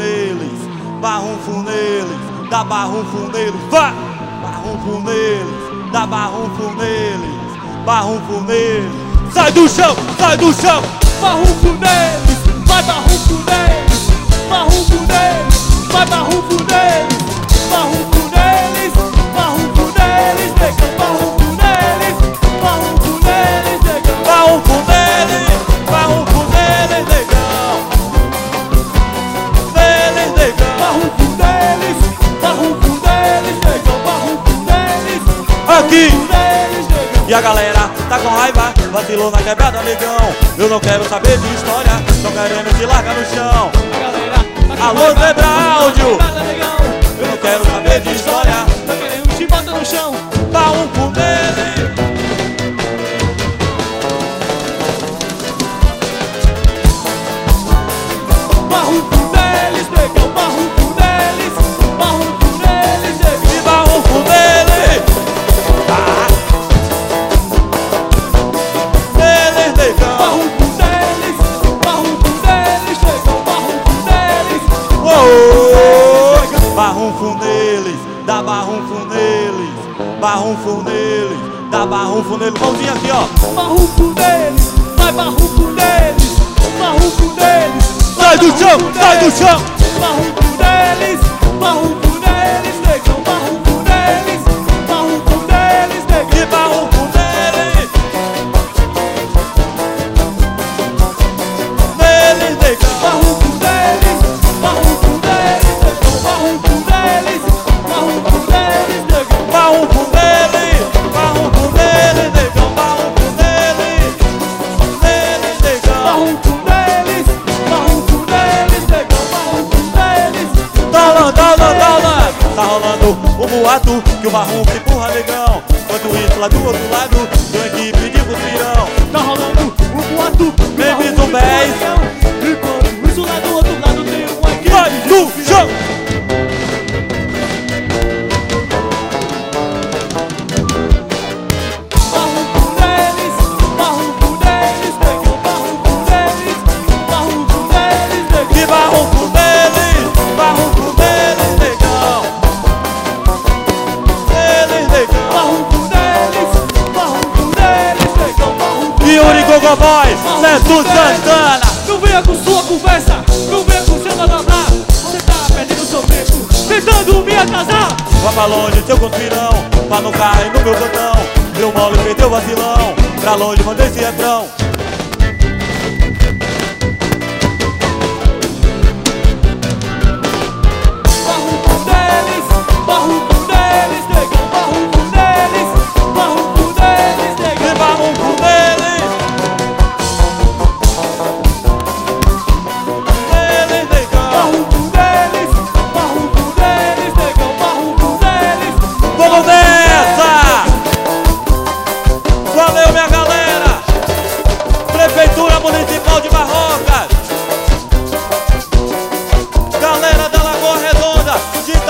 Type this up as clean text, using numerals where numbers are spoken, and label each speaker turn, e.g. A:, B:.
A: neles, barrunfo neles, dá barrunfo neles, vai! Barrunfo neles, dá barrunfo neles, barrunfo neles. Sai do chão, sai do chão!
B: Barrunfo neles, vai barrunfo neles, barrunfo neles, vai barrunfo neles, barrunfo neles, barrunfo neles, negão, barrunfo neles, barrunfo neles, negão,
A: Barrunfo neles, barrunfo neles, negão. Neles, negão.
B: barrunfo neles, barrunfo neles, negão, barrunfo neles,
A: Aqui!
B: barrunfo neles, negão.
A: E a galera tá com raiva, vacilou na quebrada, negão. Eu não quero saber de história, tão querendo te largar no chão.
B: A galera tá com
A: Alô,
B: raiva,
A: Zé Braulio.
B: nada, negão.
A: Eu não quero saber de história,
B: Tá querendo te botar no chão.
A: barrunfo neles.
B: Barrunfo neles, negão, barrunfo neles, barrunfo neles, negão.
A: E barrunfo neles. Ah. Neles, negão.
B: Barrunfo neles, negão, barrunfo neles,
A: Oh, barrunfo neles, dá barrunfo neles, barrunfo neles, dá barrunfo neles. Mãozinha aqui, ó.
B: barrunfo neles, vai barrunfo neles, barrunfo neles.
A: Sai do chão, sai do chão.
B: Barrunfo neles, negão, barrunfo neles, negão.
A: E barrunfo neles. Neles, negão.
B: Barrunfo neles, negão, barrunfo neles, negão.
A: Barrunfo neles, barrunfo neles, negão. Barrunfo neles, neles, negão.
B: Barrunfo neles, negão, barrunfo neles.
A: Tá rolando o boato que o barrunfo empurra, negão. Enquanto isso, lá do outro lado, tem uma equipe de butirão.
B: Tá rolando o boato,
A: Baby do Bés.
B: enquanto isso lá do outro lado tem uma equipe
A: Vai
B: de
A: no chão.
B: barrunfo neles, negão, barrunfo neles, negão.
A: E barrunfo neles, barrunfo neles, negão. Neles, negão.
B: Barrunfo neles, negão, barrunfo
A: E Yuri Gogo Boys, Neto Santana.
B: Não venha com sua conversa, não venha com seu blá blá blá. Você tá perdendo seu tempo, tentando me atrasar.
A: Vá pra longe, seu conspirão, pra não cair no meu botão. Deu mole, perdeu vacilão, pra longe, mandei esse refrão.
B: Barrunfo neles, negão, barrunfo neles, negão.
A: E barrunfo neles. Neles, negão.
B: Barrunfo neles, negão, barrunfo neles.
A: Vamos nessa! Valeu, minha galera! Prefeitura Municipal de Barrocas, galera da Lagoa Redonda, de